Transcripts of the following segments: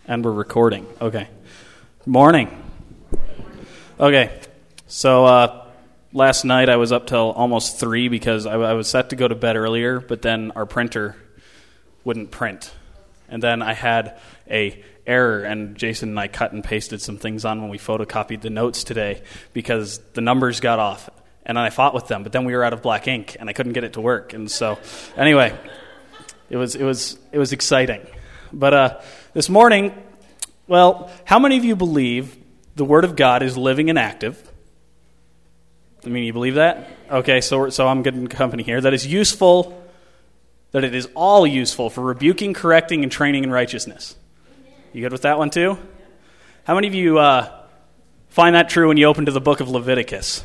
And we're recording. Okay. Morning. Okay. So last night I was up till almost 3 because I was set to go to bed earlier, but then our printer wouldn't print. And then I had a error, and Jason and I cut and pasted some things on when we photocopied the notes today because the numbers got off. And I fought with them, but then we were out of black ink, and I couldn't get it to work. And so, anyway, it was exciting. But this morning, well, how many of you believe the Word of God is living and active? I mean, you believe that? Okay, so I'm good in company here. That is useful, that it is all useful for rebuking, correcting, and training in righteousness. You good with that one too? How many of you find that true when you open to the book of Leviticus?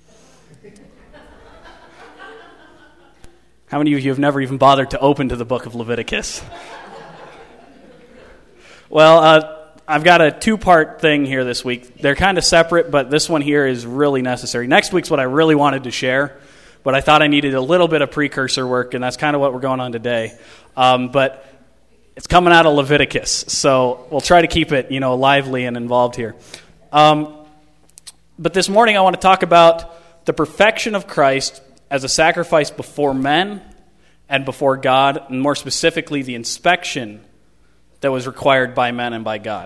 How many of you have never even bothered to open to the book of Leviticus? Well, I've got a 2-part thing here this week. They're kind of separate, but this one here is really necessary. Next week's what I really wanted to share, but I thought I needed a little bit of precursor work, and that's kind of what we're going on today. But it's coming out of Leviticus, so we'll try to keep it, lively and involved here. But this morning I want to talk about the perfection of Christ as a sacrifice before men and before God, and more specifically, the inspection that was required by men and by God.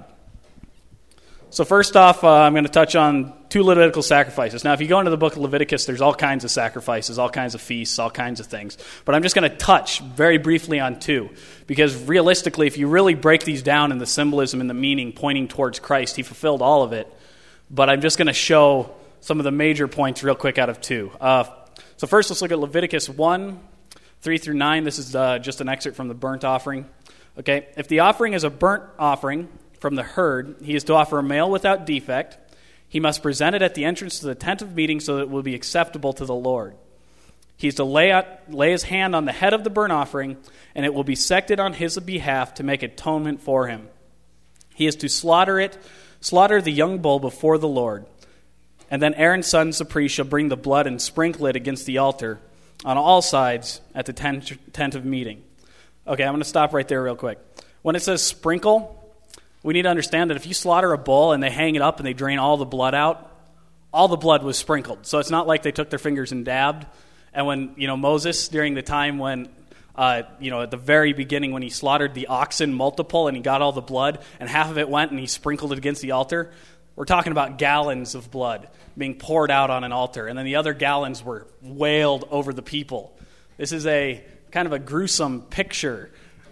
So first off, I'm going to touch on 2 Levitical sacrifices. Now, if you go into the book of Leviticus, there's all kinds of sacrifices, all kinds of feasts, all kinds of things. But I'm just going to touch very briefly on 2, because realistically, if you really break these down in the symbolism and the meaning pointing towards Christ, he fulfilled all of it. But I'm just going to show some of the major points real quick out of 2. So first, let's look at Leviticus 1, 3 through 9. This is just an excerpt from the burnt offering. Okay, if the offering is a burnt offering from the herd, he is to offer a male without defect. He must present it at the entrance to the tent of meeting so that it will be acceptable to the Lord. He is to lay his hand on the head of the burnt offering, and it will be sected on his behalf to make atonement for him. He is to slaughter the young bull before the Lord. And then Aaron's sons, the priest, shall bring the blood and sprinkle it against the altar on all sides at the tent of meeting. Okay, I'm going to stop right there real quick. When it says sprinkle, we need to understand that if you slaughter a bull and they hang it up and they drain all the blood out, all the blood was sprinkled. So it's not like they took their fingers and dabbed. And when, Moses, during the time when, at the very beginning when he slaughtered the oxen multiple and he got all the blood and half of it went and he sprinkled it against the altar, we're talking about gallons of blood being poured out on an altar. And then the other gallons were wailed over the people. This is a kind of a gruesome picture,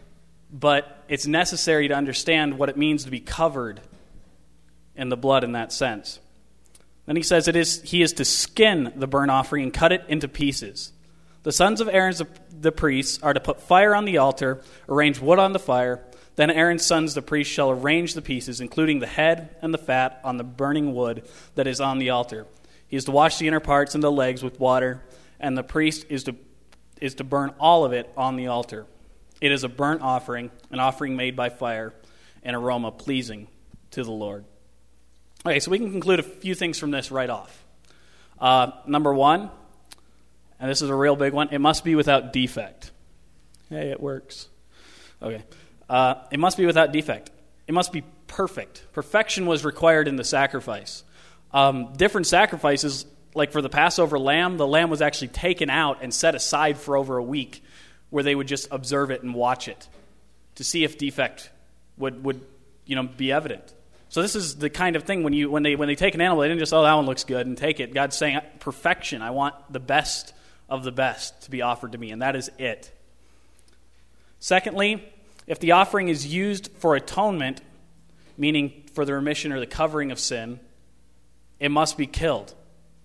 but it's necessary to understand what it means to be covered in the blood in that sense. Then he says he is to skin the burnt offering and cut it into pieces. The sons of Aaron, the priests, are to put fire on the altar, arrange wood on the fire. Then Aaron's sons, the priests, shall arrange the pieces, including the head and the fat, on the burning wood that is on the altar. He is to wash the inner parts and the legs with water, and the priest is to burn all of it on the altar. It is a burnt offering, an offering made by fire, an aroma pleasing to the Lord. Okay, so we can conclude a few things from this right off. Number 1, and this is a real big one, it must be without defect. Hey, it works. Okay. It must be without defect. It must be perfect. Perfection was required in the sacrifice. Different sacrifices, like for the Passover lamb, the lamb was actually taken out and set aside for over a week where they would just observe it and watch it to see if defect would be evident. So this is the kind of thing when they take an animal, they didn't just, that one looks good, and take it. God's saying, perfection, I want the best of the best to be offered to me, and that is it. Secondly, if the offering is used for atonement, meaning for the remission or the covering of sin, it must be killed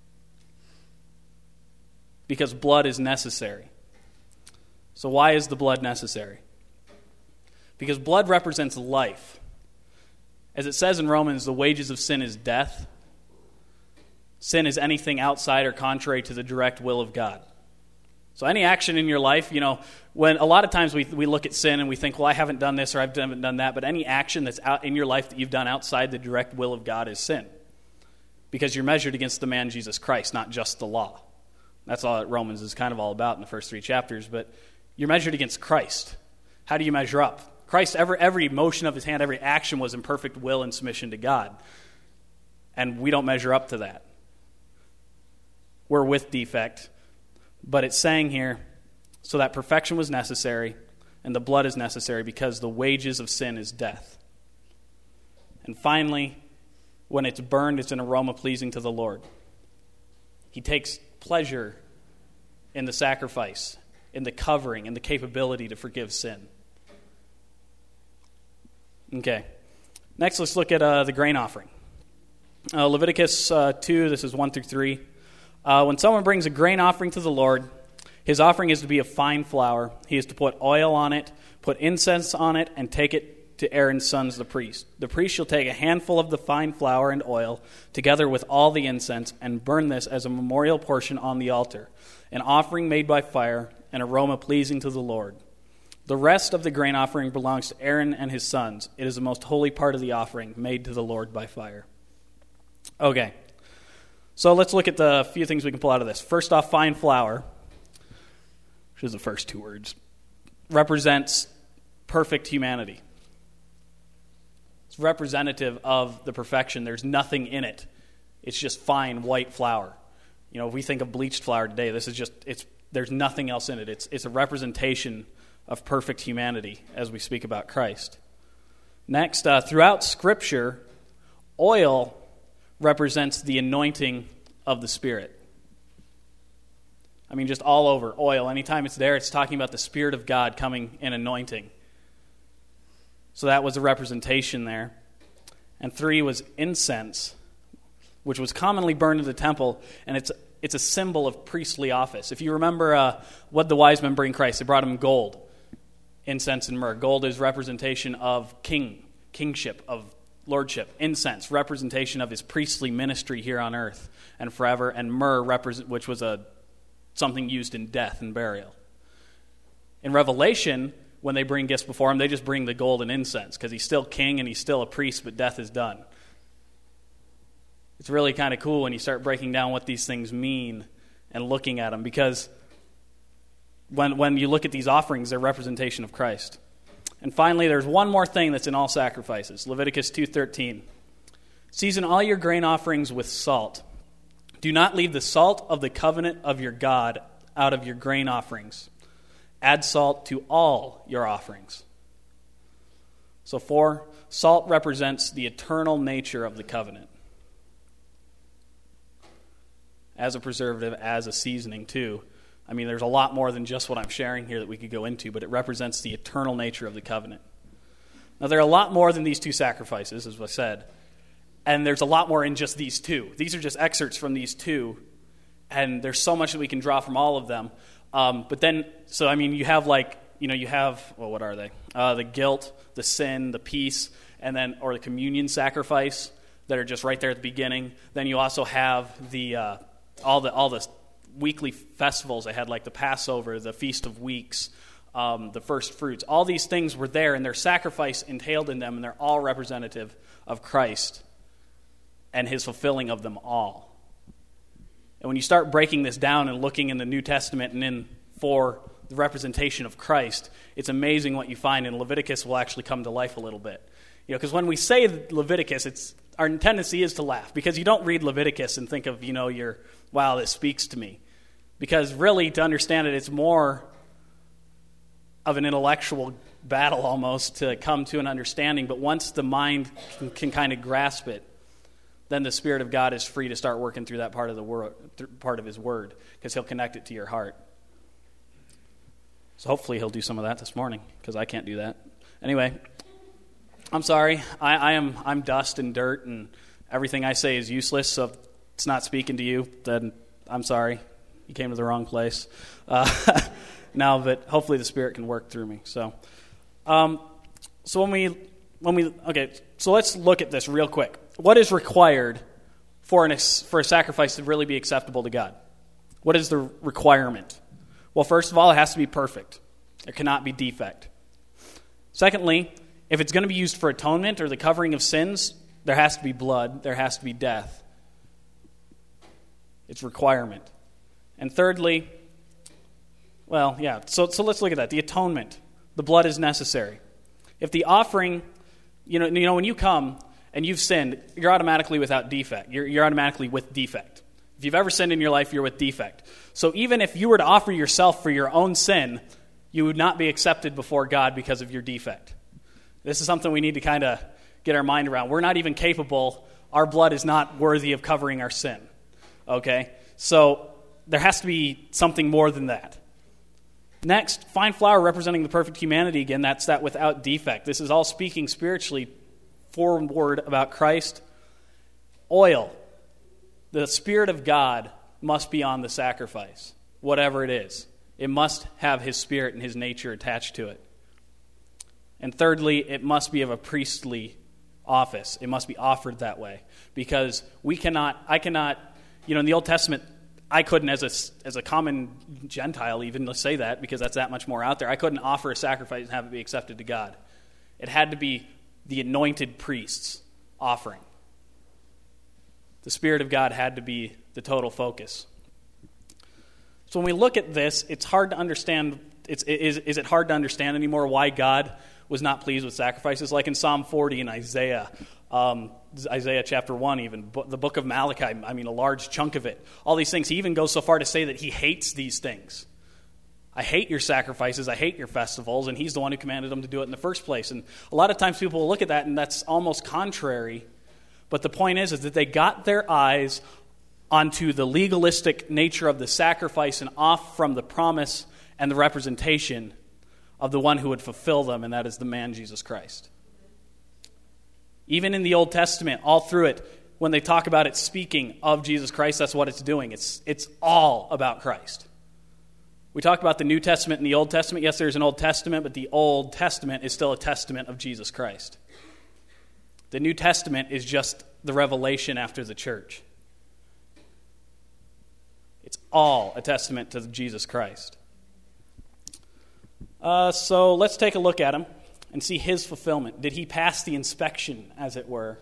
because blood is necessary. So why is the blood necessary? Because blood represents life. As it says in Romans, the wages of sin is death. Sin is anything outside or contrary to the direct will of God. So any action in your life, when a lot of times we look at sin and we think, well, I haven't done this or I haven't done that, but any action that's out in your life that you've done outside the direct will of God is sin. Because you're measured against the man Jesus Christ, not just the law. That's all that Romans is kind of all about in the first 3 chapters, but you're measured against Christ. How do you measure up? Christ, every motion of his hand, every action was in perfect will and submission to God. And we don't measure up to that. We're with defect. But it's saying here, so that perfection was necessary, and the blood is necessary because the wages of sin is death. And finally, when it's burned, it's an aroma pleasing to the Lord. He takes pleasure in the sacrifice, in the covering, in the capability to forgive sin. Okay. Next, let's look at the grain offering. Leviticus 2, this is 1 through 3. When someone brings a grain offering to the Lord, his offering is to be of fine flour. He is to put oil on it, put incense on it, and take it to Aaron's sons, the priest. The priest shall take a handful of the fine flour and oil, together with all the incense, and burn this as a memorial portion on the altar, an offering made by fire, an aroma pleasing to the Lord. The rest of the grain offering belongs to Aaron and his sons. It is the most holy part of the offering, made to the Lord by fire. Okay, so let's look at the few things we can pull out of this. First off, fine flour, which is the first two words, represents perfect humanity. It's representative of the perfection. There's nothing in it. It's just fine white flour. You know, if we think of bleached flour today, this is just, there's nothing else in it. It's a representation of perfect humanity as we speak about Christ. Next, throughout Scripture, oil represents the anointing of the Spirit. I mean, just all over, oil. Anytime it's there, it's talking about the Spirit of God coming in anointing. So that was a representation there. And 3 was incense, which was commonly burned in the temple, and it's a symbol of priestly office. If you remember what the wise men bring Christ, they brought him gold, incense, and myrrh. Gold is representation of kingship, of lordship. Incense, representation of his priestly ministry here on earth and forever. And myrrh, which was something used in death and burial. In Revelation, when they bring gifts before him, they just bring the gold and incense because he's still king and he's still a priest, but death is done. It's really kind of cool when you start breaking down what these things mean and looking at them, because when you look at these offerings, they're representation of Christ. And finally, there's one more thing that's in all sacrifices. Leviticus 2:13. Season all your grain offerings with salt. Do not leave the salt of the covenant of your God out of your grain offerings. Add salt to all your offerings. So 4, salt represents the eternal nature of the covenant. As a preservative, as a seasoning too. I mean, there's a lot more than just what I'm sharing here that we could go into, but it represents the eternal nature of the covenant. Now, there are a lot more than these 2 sacrifices, as I said, and there's a lot more in just these 2. These are just excerpts from these 2, and there's so much that we can draw from all of them. But then, so I mean, you have what are they? The guilt, the sin, the peace, and then, or the communion sacrifice that are just right there at the beginning. Then you also have all the weekly festivals they had, like the Passover, the Feast of Weeks, the first fruits. All these things were there, and their sacrifice entailed in them, and they're all representative of Christ and his fulfilling of them all. And when you start breaking this down and looking in the New Testament and for the representation of Christ, it's amazing what you find, and Leviticus will actually come to life a little bit. You know, because when we say Leviticus, our tendency is to laugh, because you don't read Leviticus and think of, wow, this speaks to me. Because really, to understand it, it's more of an intellectual battle almost to come to an understanding. But once the mind can kind of grasp it, then the Spirit of God is free to start working through that part of the world, part of His Word, because He'll connect it to your heart. So hopefully He'll do some of that this morning, because I can't do that. Anyway, I'm sorry. I'm dust and dirt, and everything I say is useless. So if it's not speaking to you, then I'm sorry. You came to the wrong place. Now, but hopefully the Spirit can work through me. So let's look at this real quick. What is required for a sacrifice to really be acceptable to God? What is the requirement? Well, first of all, it has to be perfect. There cannot be defect. Secondly, if it's going to be used for atonement or the covering of sins, there has to be blood. There has to be death. It's requirement. And thirdly, so let's look at that. The atonement. The blood is necessary. If the offering, when you come and you've sinned, you're automatically without defect. You're automatically with defect. If you've ever sinned in your life, you're with defect. So even if you were to offer yourself for your own sin, you would not be accepted before God because of your defect. This is something we need to kind of get our mind around. We're not even capable. Our blood is not worthy of covering our sin. Okay? So there has to be something more than that. Next, fine flour representing the perfect humanity. Again, that's that without defect. This is all speaking spiritually forward about Christ. Oil. The Spirit of God must be on the sacrifice, whatever it is. It must have His Spirit and His nature attached to it. And thirdly, it must be of a priestly office. It must be offered that way. Because I cannot, in the Old Testament, I couldn't, as a common Gentile even, let's say that, because that's that much more out there, I couldn't offer a sacrifice and have it be accepted to God. It had to be the anointed priest's offering. The Spirit of God had to be the total focus. So when we look at this, it's hard to understand. Is it hard to understand anymore why God was not pleased with sacrifices? Like in Psalm 40 and Isaiah chapter 1 even, the book of Malachi, a large chunk of it. All these things. He even goes so far to say that he hates these things. I hate your sacrifices, I hate your festivals, and he's the one who commanded them to do it in the first place. And a lot of times people will look at that and that's almost contrary. But the point is that they got their eyes onto the legalistic nature of the sacrifice and off from the promise and the representation of the one who would fulfill them, and that is the man Jesus Christ. Even in the Old Testament, all through it, when they talk about it speaking of Jesus Christ, that's what it's doing. It's all about Christ. We talk about the New Testament and the Old Testament. Yes, there's an Old Testament, but the Old Testament is still a testament of Jesus Christ. The New Testament is just the revelation after the church. It's all a testament to Jesus Christ. So let's take a look at him and see his fulfillment. Did he pass the inspection, as it were?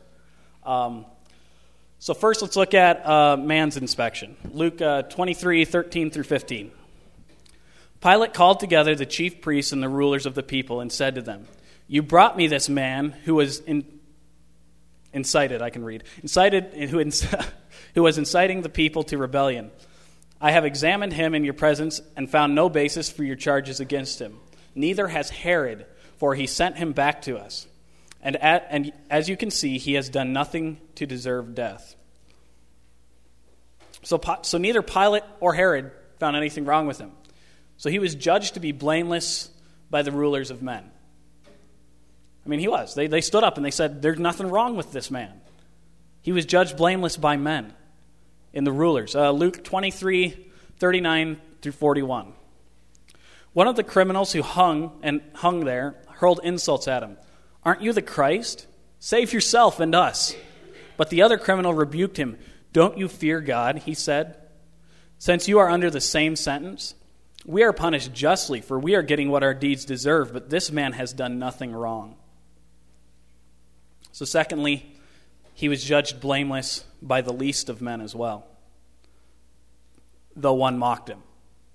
So first let's look at man's inspection. Luke 23:13 through 15. Pilate called together the chief priests and the rulers of the people and said to them, "You brought me this man who was who was inciting the people to rebellion. I have examined him in your presence and found no basis for your charges against him. Neither has Herod, for he sent him back to us. And as you can see, he has done nothing to deserve death." So neither Pilate or Herod found anything wrong with him. So he was judged to be blameless by the rulers of men. He was. They stood up and they said, there's nothing wrong with this man. He was judged blameless by men in the rulers. Luke 23:39 through 41. One of the criminals who hung there hurled insults at him. "Aren't you the Christ? Save yourself and us." But the other criminal rebuked him. "Don't you fear God," he said, "since you are under the same sentence? We are punished justly, for we are getting what our deeds deserve, but this man has done nothing wrong." So secondly, he was judged blameless by the least of men as well, though one mocked him.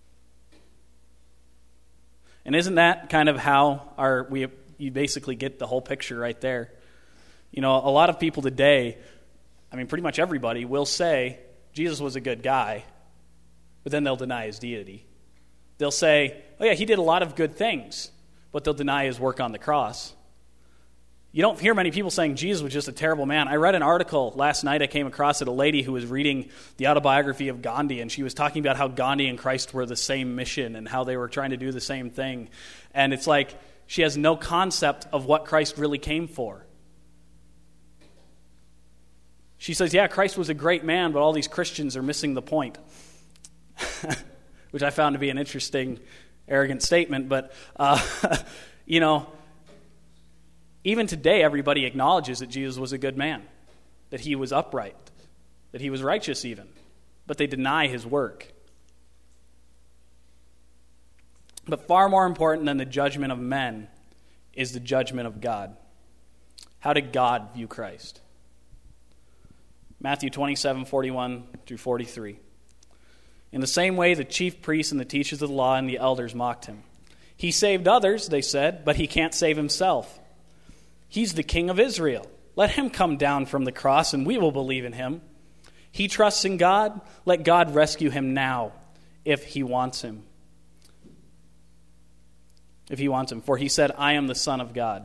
And isn't that kind of how you basically get the whole picture right there? A lot of people today, pretty much everybody, will say Jesus was a good guy, but then they'll deny his deity. They'll say, oh yeah, he did a lot of good things, but they'll deny his work on the cross. You don't hear many people saying Jesus was just a terrible man. I read an article last night I came across at a lady who was reading the autobiography of Gandhi, and she was talking about how Gandhi and Christ were the same mission and how they were trying to do the same thing. And it's like she has no concept of what Christ really came for. She says, yeah, Christ was a great man, but all these Christians are missing the point. Which I found to be an interesting, arrogant statement. But, even today, everybody acknowledges that Jesus was a good man, that he was upright, that he was righteous even, but they deny his work. But far more important than the judgment of men is the judgment of God. How did God view Christ? Matthew 27:41 through 43. In the same way, the chief priests and the teachers of the law and the elders mocked him. "He saved others," they said, "but he can't save himself. He's the King of Israel. Let him come down from the cross and we will believe in him. He trusts in God. Let God rescue him now if he wants him. If he wants him. For he said, I am the Son of God.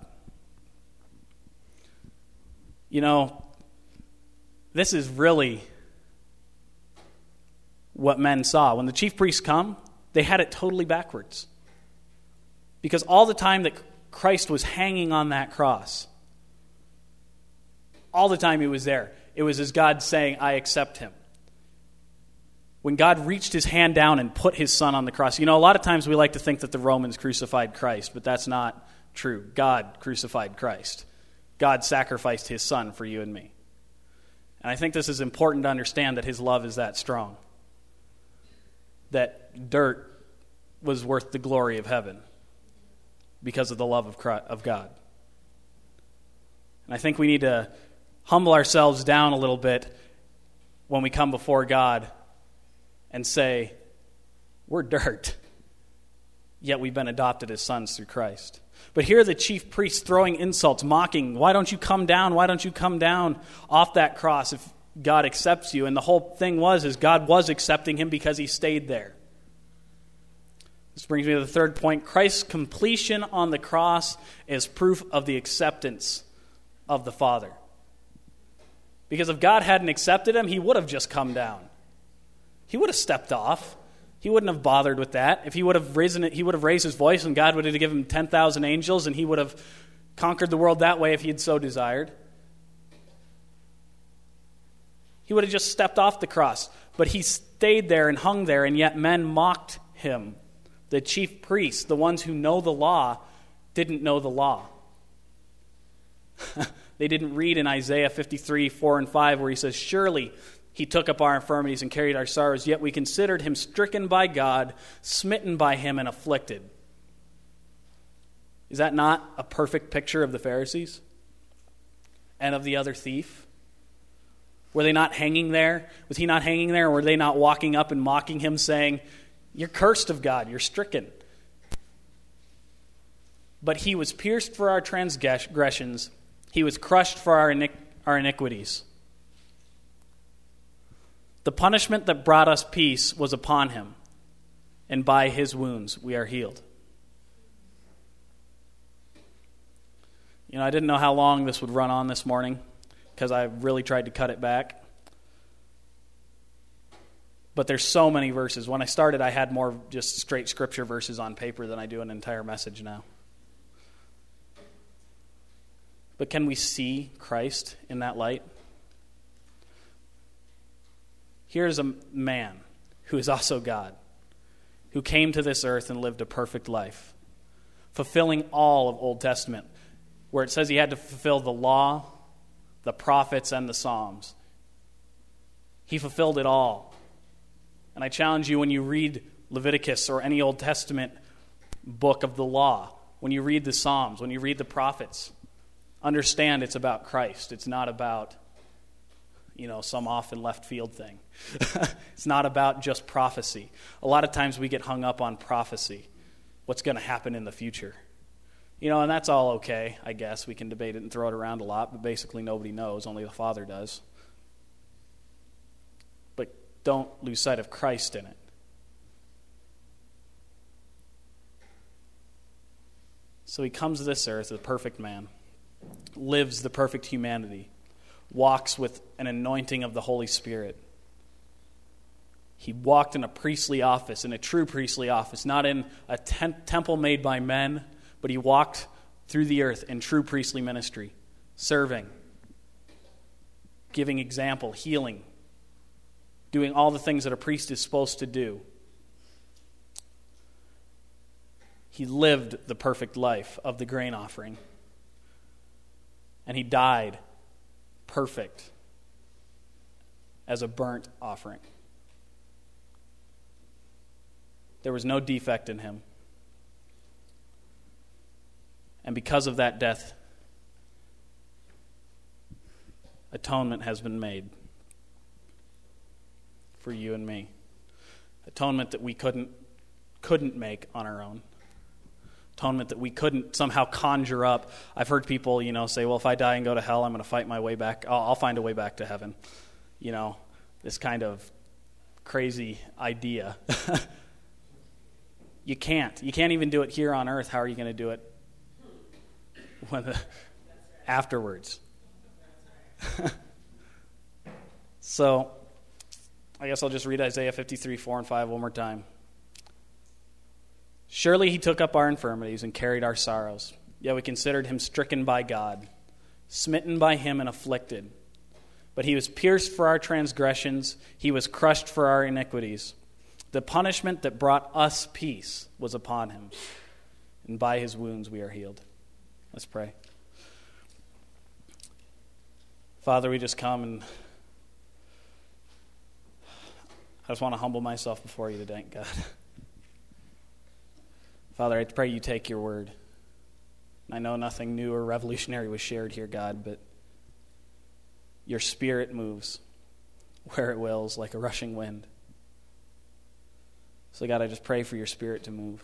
You know, this is really what men saw. When the chief priests come, they had it totally backwards. Because all the time that Christ was hanging on that cross, all the time he was there, it was as God saying, I accept him. When God reached his hand down and put his son on the cross. You know, a lot of times we like to think that the Romans crucified Christ, but that's not true. God crucified Christ. God sacrificed his son for you and me. And I think this is important to understand, that his love is that strong. That dirt was worth the glory of heaven because of the love of God. And I think we need to humble ourselves down a little bit when we come before God and say, we're dirt, yet we've been adopted as sons through Christ. But here are the chief priests throwing insults, mocking, why don't you come down? Why don't you come down off that cross if God accepts you? And the whole thing is God was accepting him because he stayed there. This brings me to the third point. Christ's completion on the cross is proof of the acceptance of the Father. Because if God hadn't accepted him, he would have just come down. He would have stepped off. He wouldn't have bothered with that. If he would have raised his voice, and God would have given him 10,000 angels, and he would have conquered the world that way if he had so desired. He would have just stepped off the cross. But he stayed there and hung there, and yet men mocked him. The chief priests, the ones who know the law, didn't know the law. They didn't read in Isaiah 53, 4 and 5, where he says, surely he took up our infirmities and carried our sorrows, yet we considered him stricken by God, smitten by him, and afflicted. Is that not a perfect picture of the Pharisees and of the other thief? Were they not hanging there? Was he not hanging there? Or were they not walking up and mocking him, saying, you're cursed of God, you're stricken? But he was pierced for our transgressions, he was crushed for our iniquities. The punishment that brought us peace was upon him, and by his wounds we are healed. You know, I didn't know how long this would run on this morning, because I really tried to cut it back. But there's so many verses. When I started, I had more just straight scripture verses on paper than I do an entire message now. But can we see Christ in that light? Here's a man who is also God, who came to this earth and lived a perfect life, fulfilling all of Old Testament, where it says he had to fulfill the law, the prophets, and the Psalms. He fulfilled it all. And I challenge you, when you read Leviticus or any Old Testament book of the law, when you read the Psalms, when you read the prophets, understand it's about Christ. It's not about, some off in left field thing. It's not about just prophecy. A lot of times we get hung up on prophecy, what's going to happen in the future. And that's all okay, I guess. We can debate it and throw it around a lot, but basically nobody knows, only the Father does. But don't lose sight of Christ in it. So he comes to this earth, a perfect man, lives the perfect humanity, walks with an anointing of the Holy Spirit. He walked in a priestly office, in a true priestly office, not in a temple made by men, but he walked through the earth in true priestly ministry, serving, giving example, healing, doing all the things that a priest is supposed to do. He lived the perfect life of the grain offering. And he died perfect as a burnt offering. There was no defect in him. And because of that death, atonement has been made for you and me. Atonement that we couldn't make on our own. atonement that we couldn't somehow conjure up. I've heard people, say, well, if I die and go to hell, I'm going to fight my way back. I'll find a way back to heaven. This kind of crazy idea. You can't. You can't even do it here on earth. How are you going to do it afterwards? So, I guess I'll just read Isaiah 53, 4 and 5 one more time. Surely he took up our infirmities and carried our sorrows. Yet we considered him stricken by God, smitten by him and afflicted. But he was pierced for our transgressions. He was crushed for our iniquities. The punishment that brought us peace was upon him. And by his wounds we are healed. Let's pray. Father, we just come and I just want to humble myself before you today, God. Father, I pray you take your word. I know nothing new or revolutionary was shared here, God, but your Spirit moves where it wills like a rushing wind. So, God, I just pray for your Spirit to move.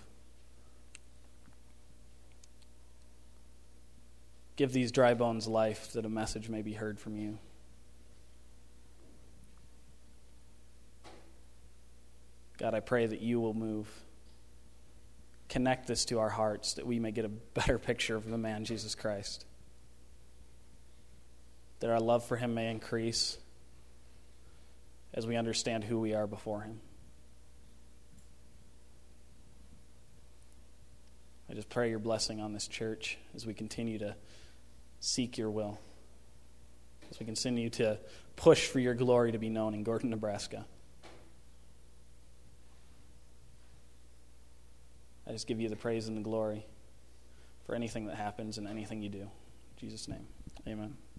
Give these dry bones life that a message may be heard from you. God, I pray that you will move. Connect this to our hearts that we may get a better picture of the man, Jesus Christ. That our love for him may increase as we understand who we are before him. I just pray your blessing on this church as we continue to seek your will, as we continue to push for your glory to be known in Gordon, Nebraska. I just give you the praise and the glory for anything that happens and anything you do. In Jesus' name, amen.